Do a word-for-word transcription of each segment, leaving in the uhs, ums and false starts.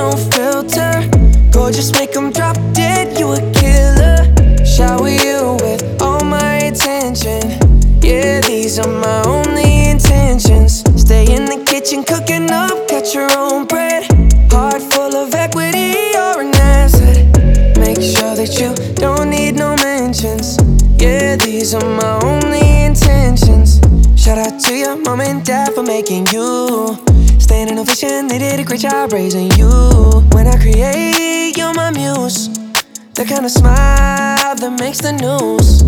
no filter. Gorgeous, make them drop dead, you a killer. Shower you with all my attention. Yeah, these are my only intentions. Stay in the kitchen cooking up, cut your own bread. Heart full of equity, you're an asset. Make sure that you don't need no mentions. Yeah, these are my only intentions. Shout out to your mom and dad for making you. Staying in ovation, they did a great job raising you. When I create, you're my muse. The kind of smile that makes the news.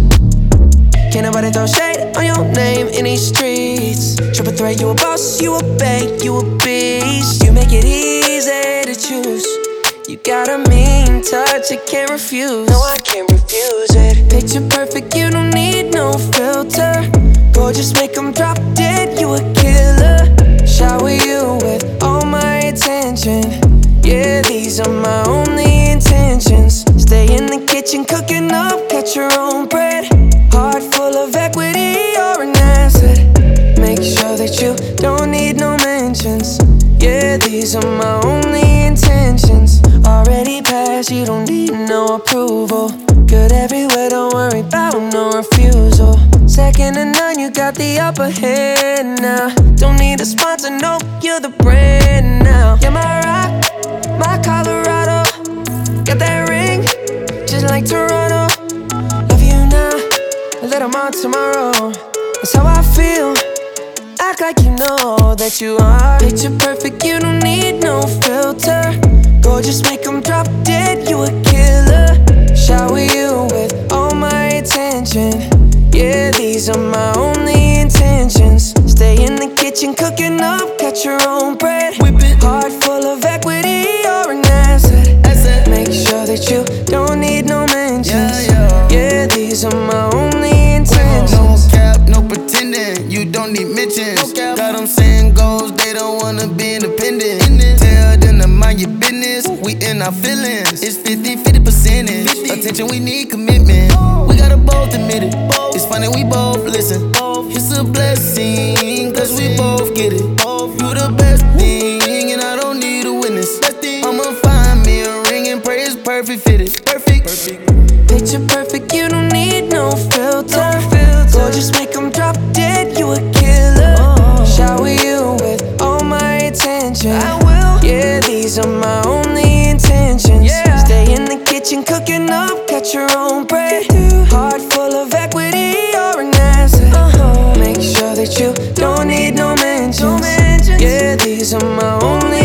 Can't nobody throw shade on your name in these streets. Triple threat, you a boss, you a bank, you a beast. You make it easy to choose. You got a mean touch, I can't refuse. No, I can't refuse it. Picture perfect, you don't need no filter. Gorgeous, make them drop dead, you a killer. Shower you with all my attention. Yeah, these are my only intentions. Stay in the kitchen cooking up, cut your own bread. Heart full of equity, you're an asset. Make sure that you don't need no mentions. Yeah, these are my only intentions. Already passed, you don't need no approval. Good everywhere, don't worry about no refusal. Second to none, you got the upper hand now. Don't need a sponsor, no, you're the brand now. You're my rock, my Colorado. Got that ring, just like Toronto. Love you now, a little more tomorrow. That's how I feel. Act like you know that you are. Picture perfect, you don't need no filter. Gorgeous, make them drop dead, you a killer. Shower you with all my attention. Yeah, these are my only intentions. Stay in the kitchen cooking up, cut your own bread. Heart full of equity, you're an asset. Make sure that you don't need no mentions. Yeah, these are my only intentions. No cap, no pretending, you don't need mentions. Got them saying goals, they don't wanna be independent. Tell them to mind your business, we in our feelings. It's fifty fifty percentage. Attention, we need commitment. We gotta both admit it. It's funny, we both listen. It's a blessing, cause we both get it. You the best thing, and I don't need a witness. I'ma find me a ring and pray it's perfect fitted. Perfect. Picture perfect, you don't need no filter. Gorgeous, make them drop dead, you a killer. Shower you with all my attention. I will. Yeah, these are my only intentions. Yeah. Stay in the kitchen cooking up, cut your own bread. Heart full of equity, you're an asset. Uh-huh. Make sure that you don't need no mentions. Yeah, these are my only